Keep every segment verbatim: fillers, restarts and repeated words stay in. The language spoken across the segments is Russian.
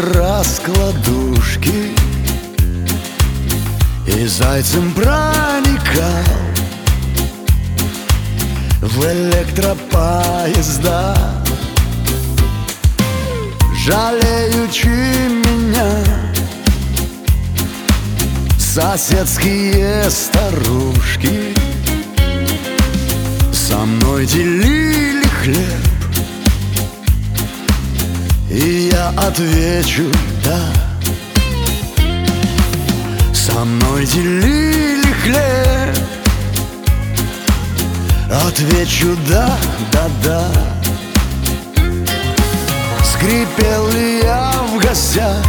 раскладушки и зайцем проникал в электропоезда, жалеючи меня. Соседские старушки со мной делили хлеб, и я отвечу да. Со мной делили хлеб, отвечу да, да, да. Скрипел ли я в гостях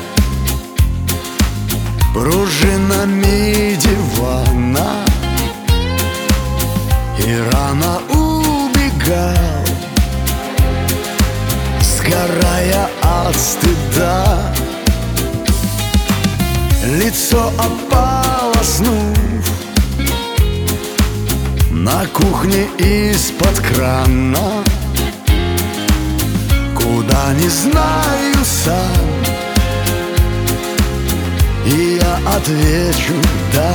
пружинами дивана и рано убегал, сгорая от стыда, лицо ополоснув на кухне из-под крана, куда не знаю сам. И я отвечу да,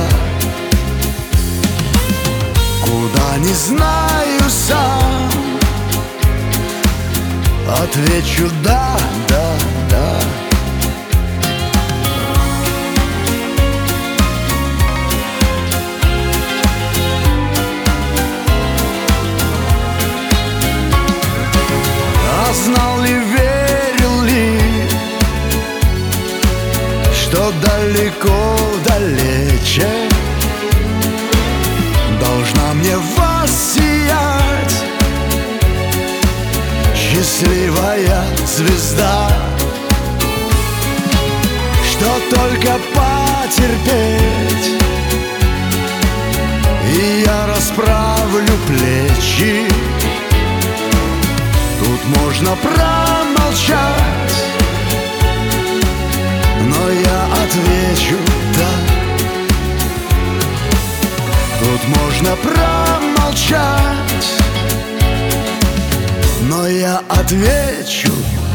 куда не знаю сам. Отвечу да, да, да. А знал ли, верил ли, что далеко, далече должна мне воссиять счастливая звезда, что только потерпеть, и я расправлю плечи. Тут можно промолчать, но я отвечу да. Тут можно промолчать, но я отвечу